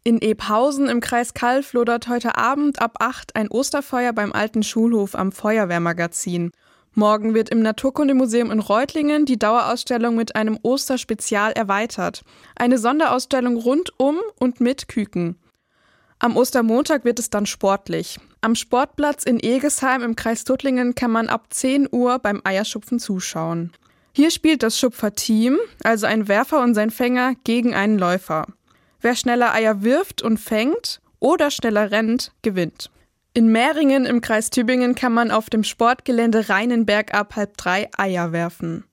In Ebhausen im Kreis Calw lodert heute Abend ab 8 ein Osterfeuer beim alten Schulhof am Feuerwehrmagazin. Morgen wird im Naturkundemuseum in Reutlingen die Dauerausstellung mit einem Osterspezial erweitert. Eine Sonderausstellung rund um und mit Küken. Am Ostermontag wird es dann sportlich. Am Sportplatz in Egesheim im Kreis Tuttlingen kann man ab 10 Uhr beim Eierschupfen zuschauen. Hier spielt das Schupferteam, also ein Werfer und sein Fänger, gegen einen Läufer. Wer schneller Eier wirft und fängt oder schneller rennt, gewinnt. In Mähringen im Kreis Tübingen kann man auf dem Sportgelände Rheinenberg ab 2:30 Eier werfen.